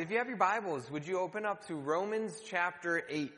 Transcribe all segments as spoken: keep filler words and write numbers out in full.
if you have your Bibles, would you open up to Romans chapter eight?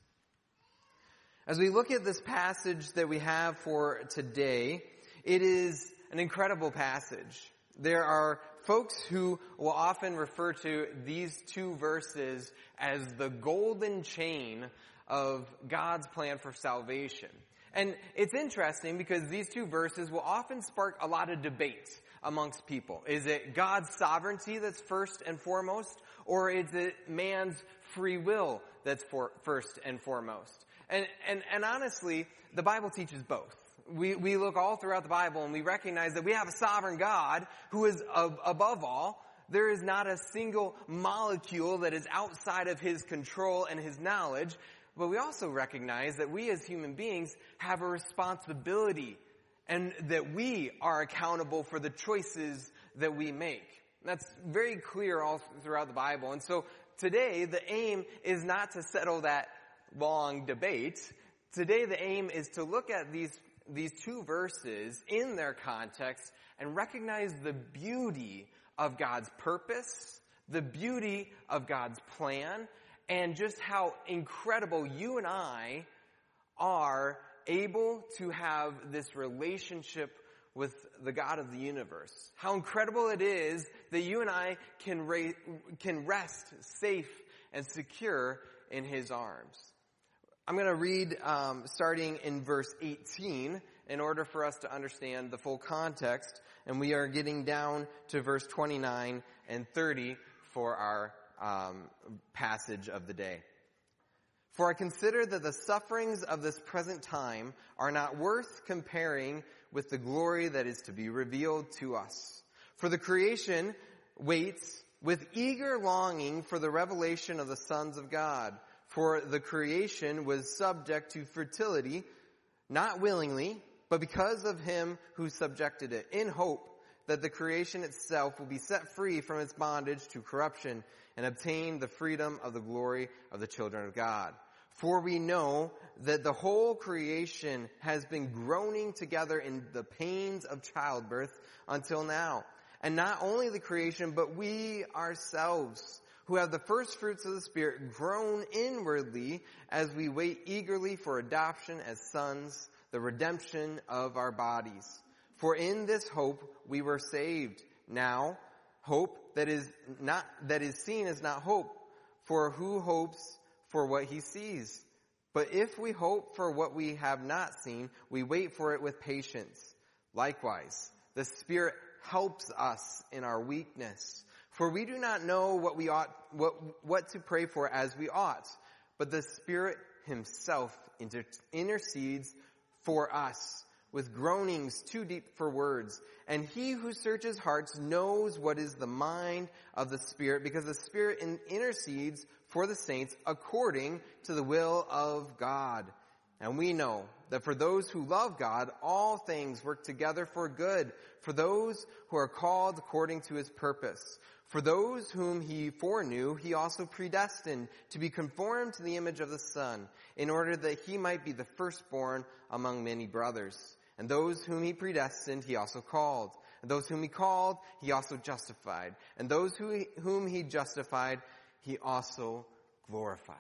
As we look at this passage that we have for today, it is an incredible passage. There are folks who will often refer to these two verses as the golden chain of God's plan for salvation. And it's interesting because these two verses will often spark a lot of debate amongst people. Is it God's sovereignty that's first and foremost, or is it man's free will that's for, first and foremost? And, and, and honestly, the Bible teaches both. We, we look all throughout the Bible and we recognize that we have a sovereign God who is ab- above all. There is not a single molecule that is outside of His control and His knowledge. But we also recognize that we as human beings have a responsibility and that we are accountable for the choices that we make. And that's very clear all throughout the Bible. And so today the aim is not to settle that long debate. Today the aim is to look at these these two verses in their context and recognize the beauty of God's purpose, the beauty of God's plan, and just how incredible you and I are able to have this relationship with the God of the universe. How incredible it is that you and I can ra- can rest safe and secure in His arms. I'm going to read um, starting in verse eighteen in order for us to understand the full context, and we are getting down to verse twenty-nine and thirty for our um, passage of the day. For I consider that the sufferings of this present time are not worth comparing with the glory that is to be revealed to us. For the creation waits with eager longing for the revelation of the sons of God. For the creation was subject to fertility, not willingly, but because of Him who subjected it, in hope that the creation itself will be set free from its bondage to corruption and obtain the freedom of the glory of the children of God. For we know that the whole creation has been groaning together in the pains of childbirth until now. And not only the creation, but we ourselves, who have the first fruits of the Spirit, groan inwardly as we wait eagerly for adoption as sons, the redemption of our bodies. For in this hope we were saved. Now, hope that is not that is seen is not hope, for who hopes for what he sees? But if we hope for what we have not seen, we wait for it with patience. Likewise, the Spirit helps us in our weakness. For we do not know what we ought, what, what to pray for as we ought, but the Spirit Himself inter, intercedes for us with groanings too deep for words. And He who searches hearts knows what is the mind of the Spirit, because the Spirit in, intercedes for the saints according to the will of God. And we know that for those who love God, all things work together for good, for those who are called according to His purpose. For those whom He foreknew, He also predestined to be conformed to the image of the Son, in order that He might be the firstborn among many brothers. And those whom He predestined, He also called. And those whom He called, He also justified. And those who he, whom He justified, He also glorified.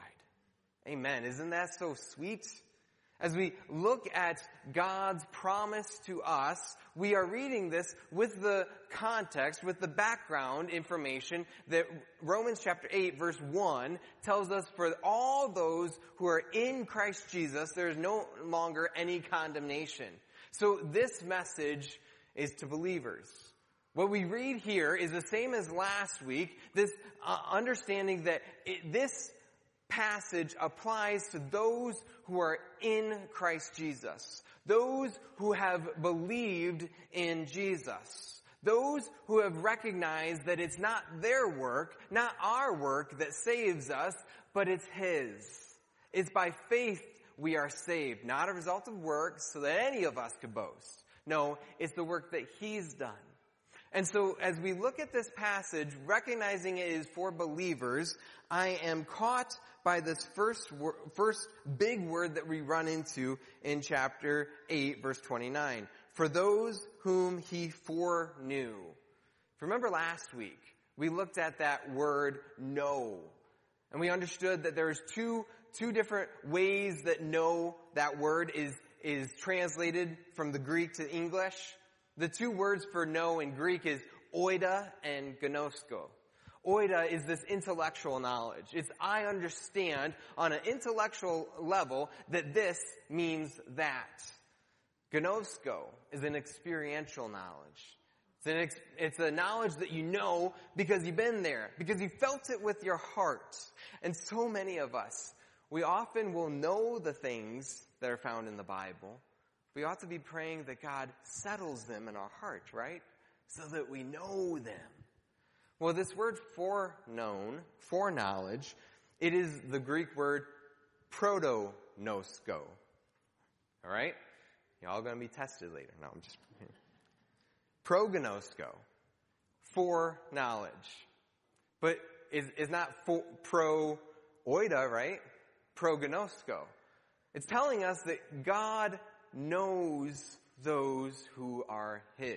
Amen. Isn't that so sweet? As we look at God's promise to us, we are reading this with the context, with the background information that Romans chapter eight verse one tells us, for all those who are in Christ Jesus, there is no longer any condemnation. So this message is to believers. What we read here is the same as last week, this uh, understanding that it, this passage applies to those who are in Christ Jesus, those who have believed in Jesus, those who have recognized that it's not their work, not our work that saves us, but it's His. It's by faith we are saved, not a result of works so that any of us could boast. No, it's the work that He's done. And so as we look at this passage, recognizing it is for believers, I am caught by this first wor- first big word that we run into in chapter eight, verse twenty-nine. For those whom He foreknew. Remember last week, We looked at that word know. And we understood that there's two, two different ways that know, that word is, is translated from the Greek to English. The two words for know in Greek is oida and gnosko. Oida is this intellectual knowledge. It's I understand on an intellectual level that this means that. Gnosko is an experiential knowledge. It's, an ex- it's a knowledge that you know because you've been there, because you felt it with your heart. And so many of us, we often will know the things that are found in the Bible. We ought to be praying that God settles them in our heart, right? So that we know them. Well, this word foreknown, foreknowledge, it is the Greek word proto-nosko. All right? Y'all going to be tested later. No, I'm just... Prognosko, foreknowledge. But is is not for, pro-oida, right? Prognosko. It's telling us that God knows those who are His.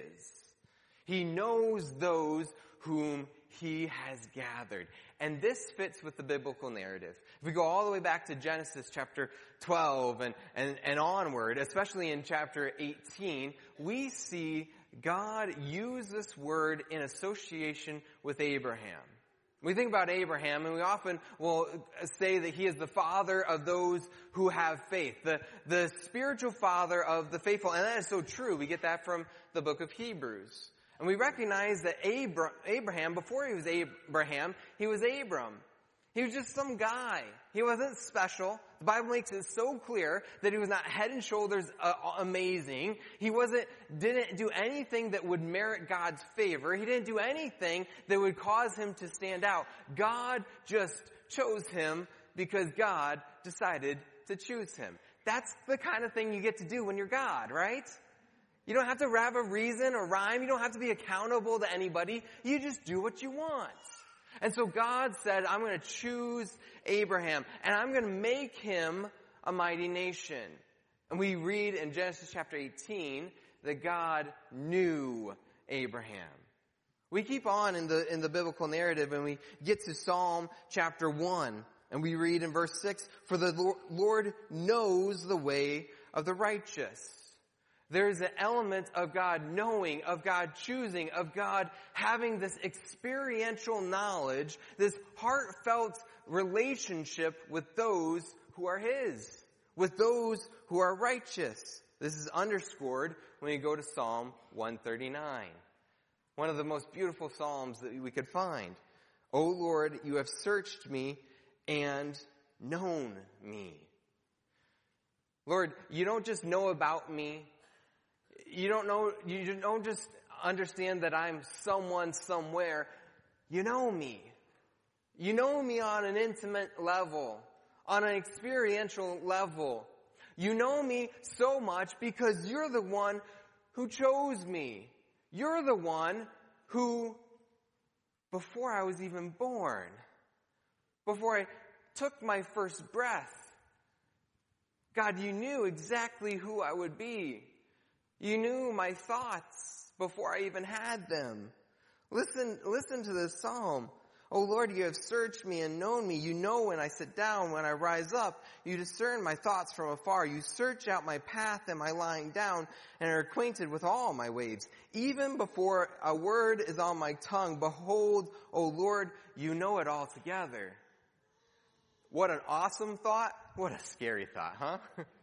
He knows those whom He has gathered. And this fits with the biblical narrative. If we go all the way back to Genesis chapter twelve and, and, and onward, especially in chapter eighteen, we see God use this word in association with Abraham. We think about Abraham, and we often will say that he is the father of those who have faith, the, the spiritual father of the faithful. And that is so true. We get that from the book of Hebrews. And we recognize that Abra- Abraham, before he was Abraham, he was Abram. He was just some guy. He wasn't special. The Bible makes it so clear that he was not head and shoulders uh, amazing. He wasn't, didn't do anything that would merit God's favor. He didn't do anything that would cause him to stand out. God just chose him because God decided to choose him. That's the kind of thing you get to do when you're God, right? You don't have to have a reason or rhyme. You don't have to be accountable to anybody. You just do what you want. And so God said, I'm going to choose Abraham, and I'm going to make him a mighty nation. And we read in Genesis chapter eighteen that God knew Abraham. We keep on in the, in the biblical narrative, and we get to Psalm chapter one, and we read in verse six, for the Lord knows the way of the righteous. There's an element of God knowing, of God choosing, of God having this experiential knowledge, this heartfelt relationship with those who are His, with those who are righteous. This is underscored when you go to Psalm one thirty-nine. One of the most beautiful psalms that we could find. O Lord, you have searched me and known me. Lord, you don't just know about me. You don't know, you don't just understand that I'm someone somewhere. You know me. You know me on an intimate level, on an experiential level. You know me so much because you're the one who chose me. You're the one who, before I was even born, before I took my first breath, God, you knew exactly who I would be. You knew my thoughts before I even had them. Listen, listen to this psalm. O Lord, you have searched me and known me. You know when I sit down, when I rise up. You discern my thoughts from afar. You search out my path and my lying down and are acquainted with all my ways. Even before a word is on my tongue, behold, O Lord, you know it all together. What an awesome thought. What a scary thought, huh?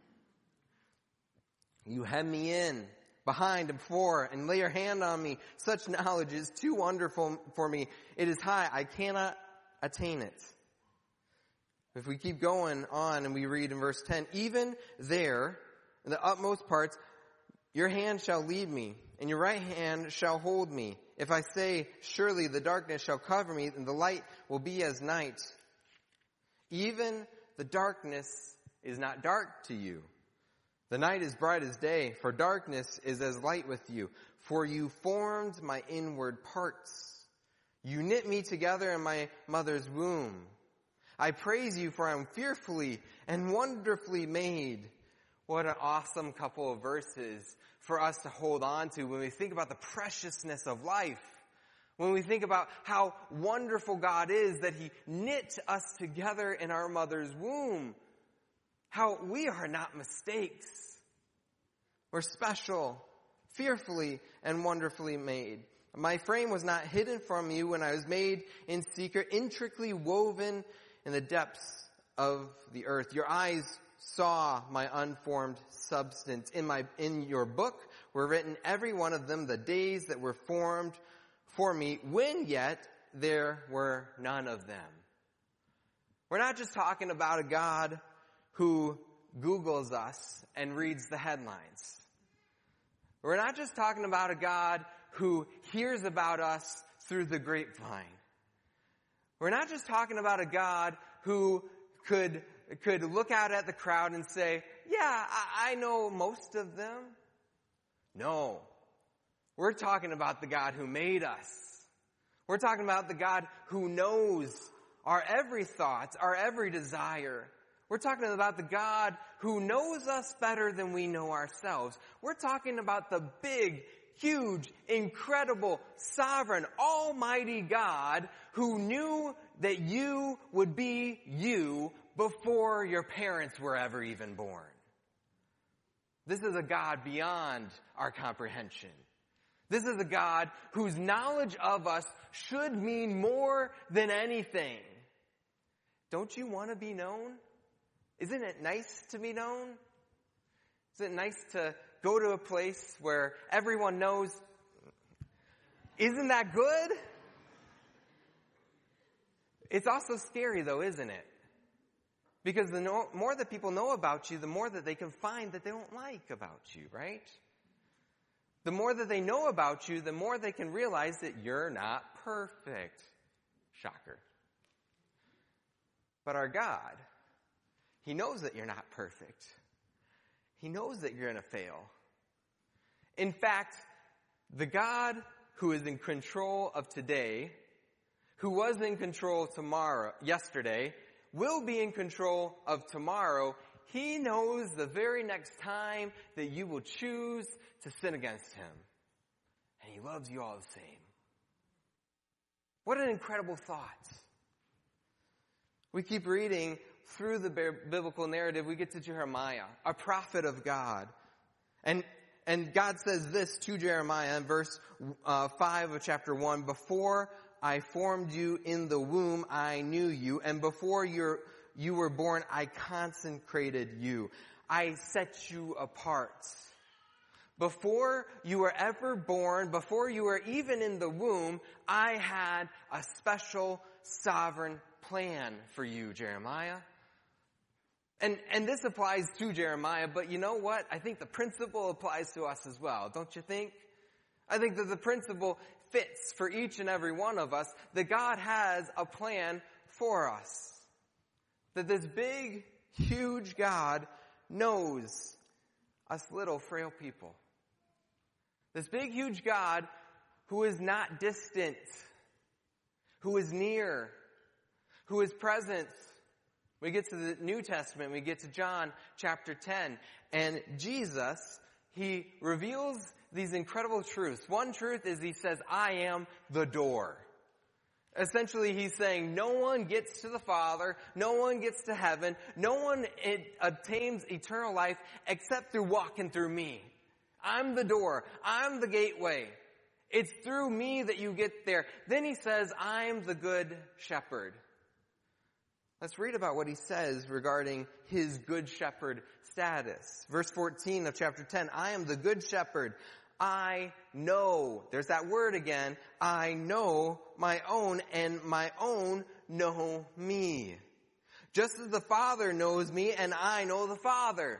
You hem me in, behind and before, and lay your hand on me. Such knowledge is too wonderful for me. It is high. I cannot attain it. If we keep going on and we read in verse ten, even there, in the utmost parts, your hand shall lead me, and your right hand shall hold me. If I say, surely the darkness shall cover me, and the light will be as night. Even the darkness is not dark to you. The night is bright as day, for darkness is as light with you. For you formed my inward parts. You knit me together in my mother's womb. I praise you, for I am fearfully and wonderfully made. What an awesome couple of verses for us to hold on to when we think about the preciousness of life. When we think about how wonderful God is, that He knit us together in our mother's womb. How we are not mistakes. We're special, fearfully and wonderfully made. My frame was not hidden from you when I was made in secret, intricately woven in the depths of the earth. Your eyes saw my unformed substance. In my, in your book were written, every one of them, the days that were formed for me, when yet there were none of them. We're not just talking about a God who Googles us and reads the headlines. We're not just talking about a God who hears about us through the grapevine. We're not just talking about a God who could, could look out at the crowd and say, yeah, I, I know most of them. No. We're talking about the God who made us. We're talking about the God who knows our every thought, our every desire. We're talking about the God who knows us better than we know ourselves. We're talking about the big, huge, incredible, sovereign, almighty God who knew that you would be you before your parents were ever even born. This is a God beyond our comprehension. This is a God whose knowledge of us should mean more than anything. Don't you want to be known? Isn't it nice to be known? Isn't it nice to go to a place where everyone knows? Isn't that good? It's also scary though, isn't it? Because the no, more that people know about you, the more that they can find that they don't like about you, right? The more that they know about you, the more they can realize that you're not perfect. Shocker. But our God, He knows that you're not perfect. He knows that you're going to fail. In fact, the God who is in control of today, who was in control tomorrow, yesterday, will be in control of tomorrow. He knows the very next time that you will choose to sin against Him. And He loves you all the same. What an incredible thought. We keep reading through the biblical narrative. We get to Jeremiah, a prophet of God. And and God says this to Jeremiah in verse uh, five of chapter one. Before I formed you in the womb, I knew you. And before you're, you were born, I consecrated you. I set you apart. Before you were ever born, before you were even in the womb, I had a special sovereign plan for you, Jeremiah. And, and this applies to Jeremiah, but you know what? I think the principle applies to us as well, don't you think? I think that the principle fits for each and every one of us, that God has a plan for us. That this big, huge God knows us little, frail people. This big, huge God who is not distant, who is near, who is present. We get to the New Testament, we get to John chapter ten, and Jesus, He reveals these incredible truths. One truth is He says, I am the door. Essentially, He's saying, no one gets to the Father, no one gets to heaven, no one obtains eternal life except through walking through me. I'm the door. I'm the gateway. It's through me that you get there. Then He says, I'm the good shepherd. Let's read about what He says regarding His good shepherd status. Verse fourteen of chapter ten, I am the good shepherd. I know, there's that word again, I know my own, and my own know me. Just as the Father knows me, and I know the Father.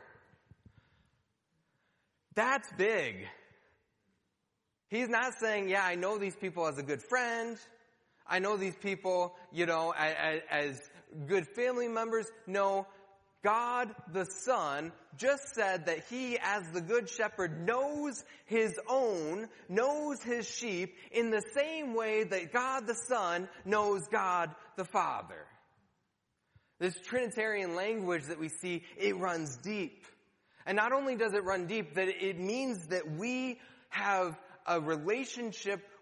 That's big. He's not saying, yeah, I know these people as a good friend. I know these people, you know, as, as good family members. No, God the Son just said that He, as the good shepherd, knows His own, knows His sheep in the same way that God the Son knows God the Father. This Trinitarian language that we see, it runs deep. And not only does it run deep, that it means that we have a relationship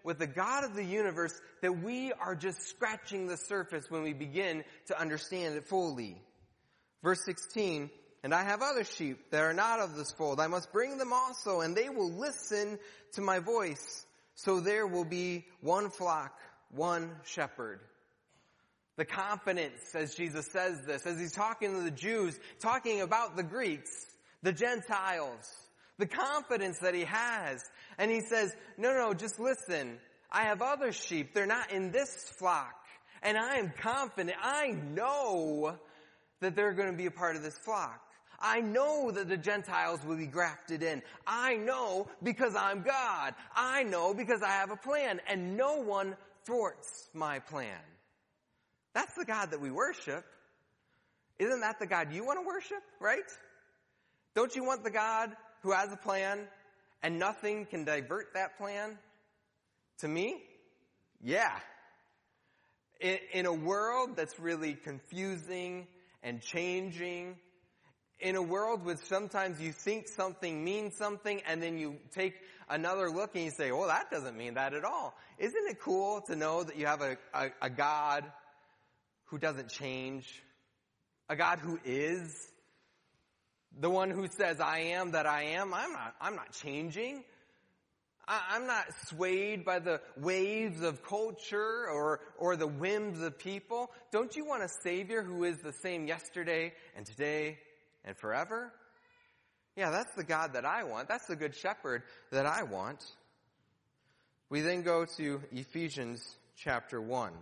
with the God of the universe that we are just scratching the surface when we begin to understand it fully. Verse sixteen, and I have other sheep that are not of this fold. I must bring them also, and they will listen to my voice. So there will be one flock, one shepherd. The confidence, as Jesus says this, as he's talking to the Jews, talking about the Greeks, the Gentiles, the confidence that he has. And he says, no, no, just listen. I have other sheep. They're not in this flock. And I am confident. I know that they're going to be a part of this flock. I know that the Gentiles will be grafted in. I know because I'm God. I know because I have a plan. And no one thwarts my plan. That's the God that we worship. Isn't that the God you want to worship, right? Don't you want the God who has a plan and nothing can divert that plan? To me, yeah. In, in a world that's really confusing and changing, in a world where sometimes you think something means something and then you take another look and you say, well, that doesn't mean that at all. Isn't it cool to know that you have a, a, a God who doesn't change? A God who is the one who says, I am that I am. I'm not, I'm not changing. I, I'm not swayed by the waves of culture or, or the whims of people. Don't you want a Savior who is the same yesterday and today and forever? Yeah, that's the God that I want. That's the good shepherd that I want. We then go to Ephesians chapter one.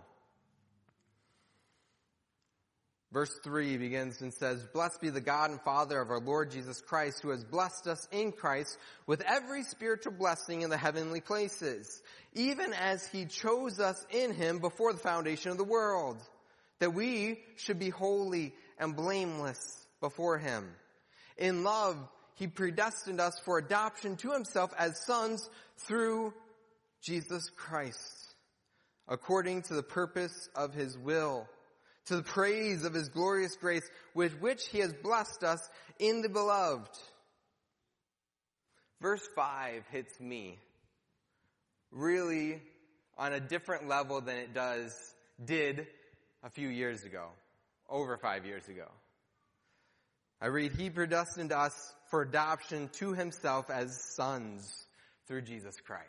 Verse three begins and says, Blessed be the God and Father of our Lord Jesus Christ, who has blessed us in Christ with every spiritual blessing in the heavenly places, even as he chose us in him before the foundation of the world, that we should be holy and blameless before him. In love, he predestined us for adoption to himself as sons through Jesus Christ, according to the purpose of his will, to the praise of his glorious grace with which he has blessed us in the beloved. Verse five hits me really on a different level than it does, did a few years ago, over five years ago. I read, he predestined us for adoption to himself as sons through Jesus Christ.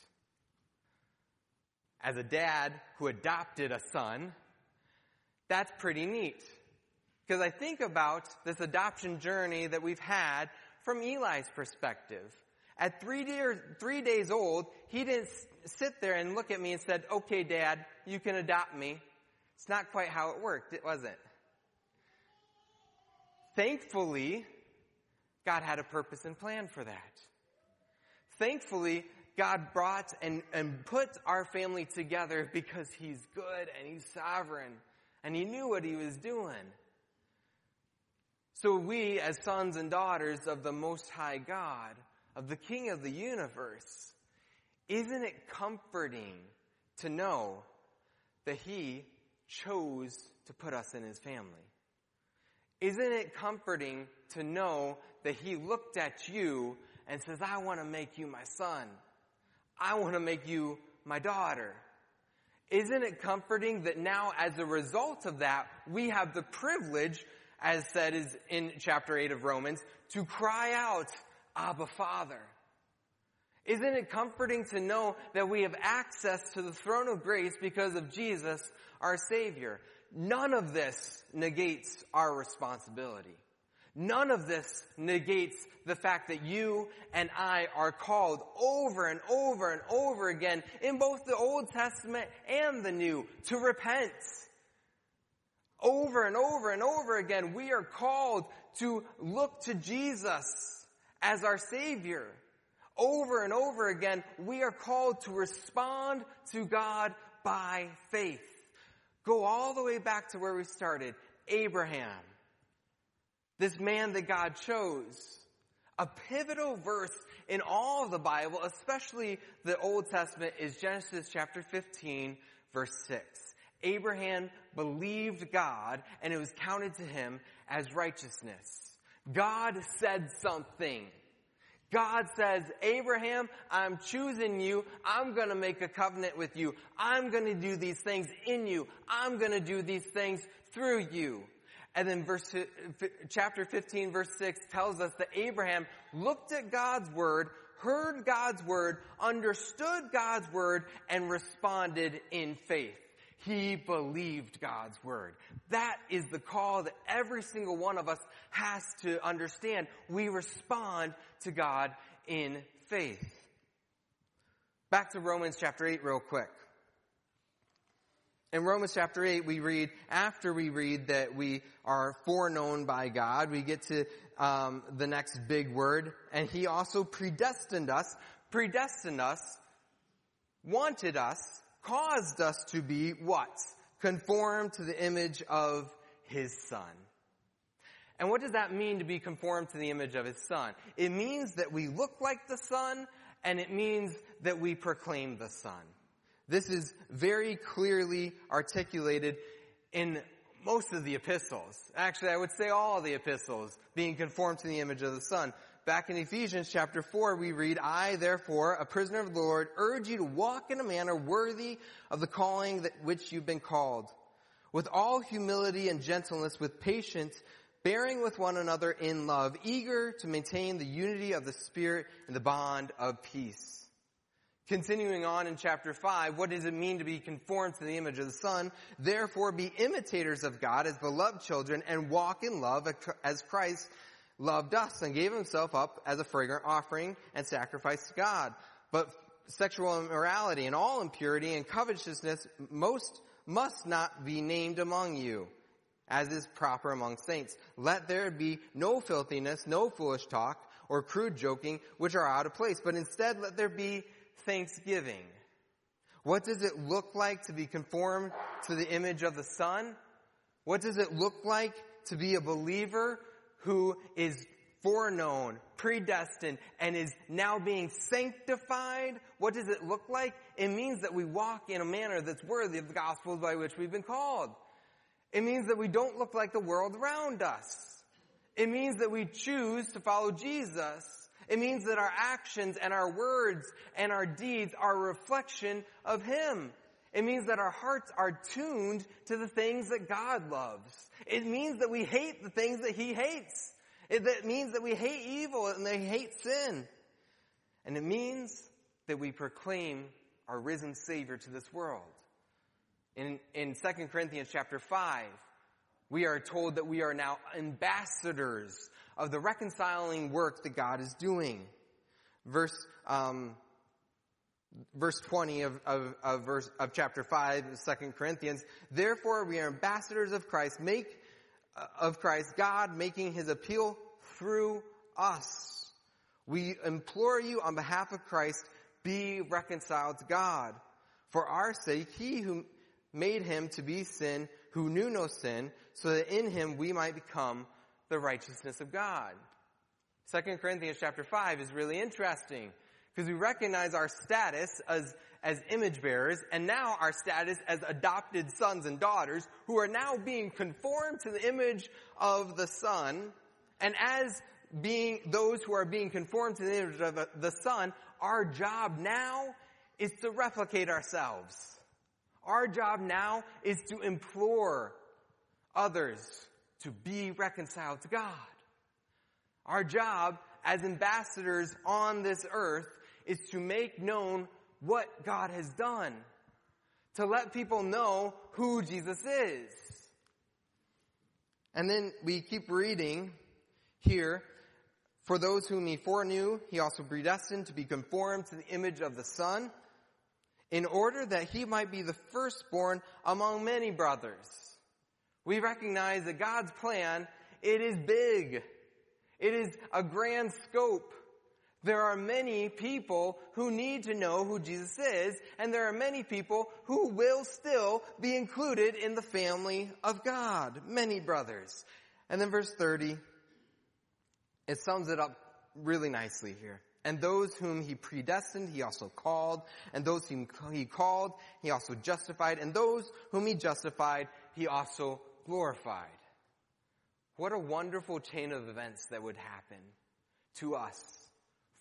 As a dad who adopted a son, that's pretty neat. Because I think about this adoption journey that we've had from Eli's perspective. At three, dear, three days old, he didn't sit there and look at me and said, okay, Dad, you can adopt me. It's not quite how it worked, was it? Thankfully, God had a purpose and plan for that. Thankfully, God brought and, and put our family together because he's good and he's sovereign. And he knew what he was doing. So we, as sons and daughters of the Most High God, of the King of the universe, isn't it comforting to know that he chose to put us in his family? Isn't it comforting to know that he looked at you and says, I want to make you my son. I want to make you my daughter. Isn't it comforting that now, as a result of that, we have the privilege, as said is in chapter eight of Romans, to cry out, Abba, Father? Isn't it comforting to know that we have access to the throne of grace because of Jesus, our Savior? None of this negates our responsibility. None of this negates the fact that you and I are called over and over and over again in both the Old Testament and the New to repent. Over and over and over again, we are called to look to Jesus as our Savior. Over and over again, we are called to respond to God by faith. Go all the way back to where we started. Abraham. This man that God chose. A pivotal verse in all of the Bible, especially the Old Testament, is Genesis chapter fifteen, verse six. Abraham believed God, and it was counted to him as righteousness. God said something. God says, Abraham, I'm choosing you. I'm going to make a covenant with you. I'm going to do these things in you. I'm going to do these things through you. And then verse, chapter fifteen, verse six tells us that Abraham looked at God's word, heard God's word, understood God's word, and responded in faith. He believed God's word. That is the call that every single one of us has to understand. We respond to God in faith. Back to Romans chapter eight real quick. In Romans chapter eight, we read, after we read that we are foreknown by God, we get to um, the next big word, and he also predestined us, predestined us, wanted us, caused us to be what? Conformed to the image of his Son. And what does that mean to be conformed to the image of his Son? It means that we look like the Son, and it means that we proclaim the Son. This is very clearly articulated in most of the epistles. Actually, I would say all of the epistles, being conformed to the image of the Son. Back in Ephesians chapter four, we read, I, therefore, a prisoner of the Lord, urge you to walk in a manner worthy of the calling that which you've been called, with all humility and gentleness, with patience, bearing with one another in love, eager to maintain the unity of the Spirit in the bond of peace. Continuing on in chapter five, what does it mean to be conformed to the image of the Son? Therefore, be imitators of God as beloved children and walk in love as Christ loved us and gave himself up as a fragrant offering and sacrifice to God. But sexual immorality and all impurity and covetousness most must not be named among you, as is proper among saints. Let there be no filthiness, no foolish talk, or crude joking, which are out of place, but instead let there be thanksgiving. What does it look like to be conformed to the image of the Son? What does it look like to be a believer who is foreknown, predestined, and is now being sanctified? What does it look like? It means that we walk in a manner that's worthy of the gospel by which we've been called. It means that we don't look like the world around us. It means that we choose to follow Jesus. It means that our actions and our words and our deeds are a reflection of him. It means that our hearts are tuned to the things that God loves. It means that we hate the things that he hates. It that means that we hate evil and they hate sin. And it means that we proclaim our risen Savior to this world. In, in Second Corinthians chapter five, we are told that we are now ambassadors of the reconciling work that God is doing. Verse, um, verse twenty of, of, of verse, of chapter five of Second Corinthians, therefore we are ambassadors of Christ, make, uh, of Christ, God making his appeal through us. We implore you on behalf of Christ, be reconciled to God. For our sake, he who made him to be sin, who knew no sin, so that in him we might become the righteousness of God. Second Corinthians chapter five is really interesting because we recognize our status as, as image bearers and now our status as adopted sons and daughters who are now being conformed to the image of the Son. And as being those who are being conformed to the image of the Son, our job now is to replicate ourselves. Our job now is to implore others to be reconciled to God. Our job as ambassadors on this earth is to make known what God has done, to let people know who Jesus is. And then we keep reading here, for those whom he foreknew, he also predestined to be conformed to the image of the Son, in order that he might be the firstborn among many brothers. We recognize that God's plan, it is big. It is a grand scope. There are many people who need to know who Jesus is, and there are many people who will still be included in the family of God. Many brothers. And then verse thirty, it sums it up really nicely here. And those whom he predestined, he also called. And those whom he called, he also justified. And those whom he justified, he also glorified. What a wonderful chain of events that would happen to us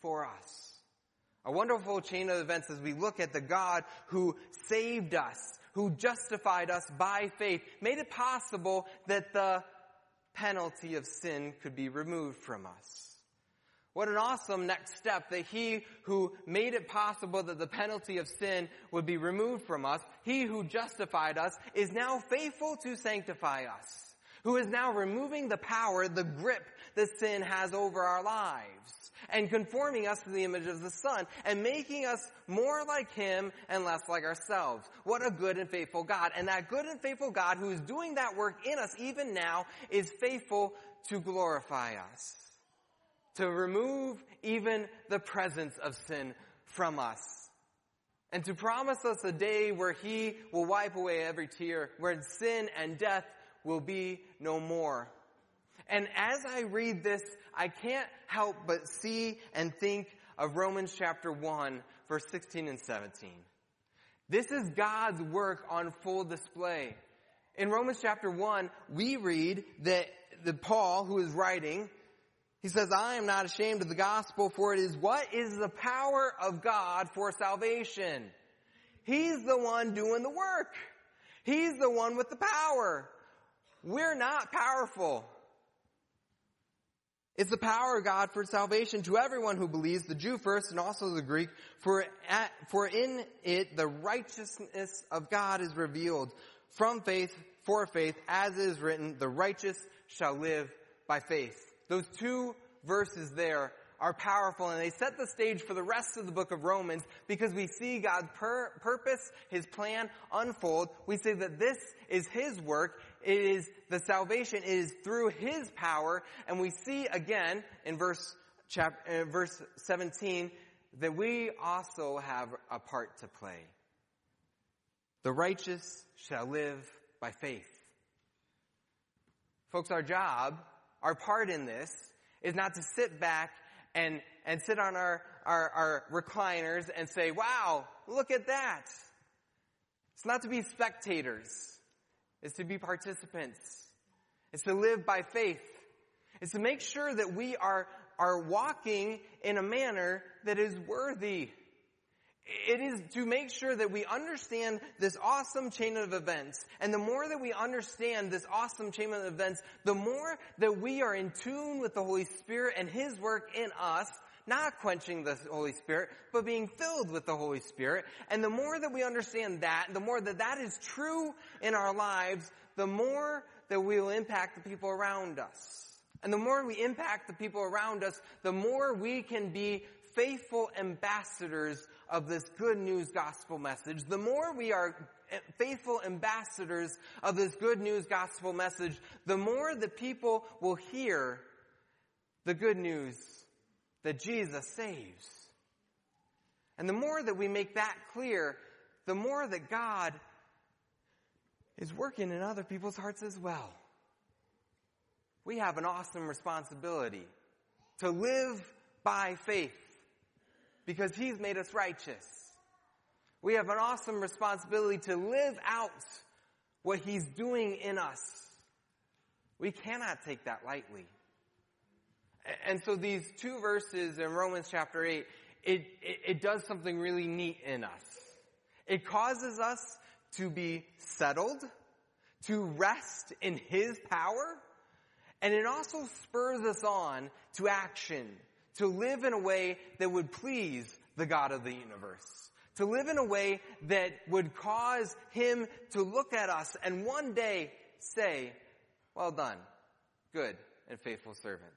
for us. A wonderful chain of events as we look at the God who saved us, who justified us by faith, made it possible that the penalty of sin could be removed from us. What an awesome next step that he who made it possible that the penalty of sin would be removed from us, he who justified us, is now faithful to sanctify us, who is now removing the power, the grip that sin has over our lives, and conforming us to the image of the Son, and making us more like him and less like ourselves. What a good and faithful God. And that good and faithful God who is doing that work in us even now is faithful to glorify us, to remove even the presence of sin from us, and to promise us a day where he will wipe away every tear, where sin and death will be no more. And as I read this, I can't help but see and think of Romans chapter one, verse sixteen and seventeen. This is God's work on full display. In Romans chapter one, we read that the Paul, who is writing, he says, I am not ashamed of the gospel, for it is what is the power of God for salvation. He's the one doing the work. He's the one with the power. We're not powerful. It's the power of God for salvation to everyone who believes, the Jew first and also the Greek, for at, for in it the righteousness of God is revealed from faith for faith, as it is written, the righteous shall live by faith. Those two verses there are powerful, and they set the stage for the rest of the book of Romans because we see God's pur- purpose, his plan unfold. We say that this is his work. It is the salvation. It is through his power. And we see again in verse chapter, uh, verse seventeen that we also have a part to play. The righteous shall live by faith. Folks, our job, our part in this is not to sit back and, and sit on our, our, our recliners and say, wow, look at that. It's not to be spectators. It's to be participants. It's to live by faith. It's to make sure that we are, are walking in a manner that is worthy. It is to make sure that we understand this awesome chain of events. And the more that we understand this awesome chain of events, the more that we are in tune with the Holy Spirit and his work in us, not quenching the Holy Spirit, but being filled with the Holy Spirit. And the more that we understand that, the more that that is true in our lives, the more that we will impact the people around us. And the more we impact the people around us, the more we can be faithful ambassadors of this good news gospel message. The more we are faithful ambassadors of this good news gospel message, the more the people will hear the good news that Jesus saves. And the more that we make that clear, the more that God is working in other people's hearts as well. We have an awesome responsibility to live by faith because he's made us righteous. We have an awesome responsibility to live out what he's doing in us. We cannot take that lightly. And so these two verses in Romans chapter eight, it, it, it does something really neat in us. It causes us to be settled, to rest in his power, and it also spurs us on to action, to live in a way that would please the God of the universe, to live in a way that would cause him to look at us and one day say, well done, good and faithful servant.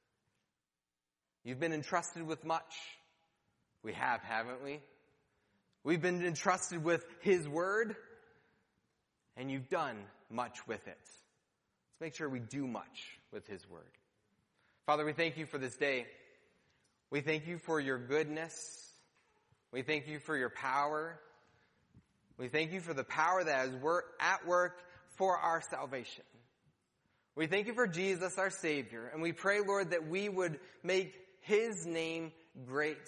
You've been entrusted with much. We have, haven't we? We've been entrusted with his word, and you've done much with it. Let's make sure we do much with his word. Father, we thank you for this day. We thank you for your goodness. We thank you for your power. We thank you for the power that is work, at work for our salvation. We thank you for Jesus, our Savior. And we pray, Lord, that we would make his name great.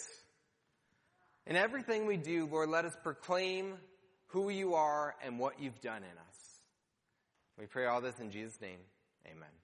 In everything we do, Lord, let us proclaim who you are and what you've done in us. We pray all this in Jesus' name. Amen.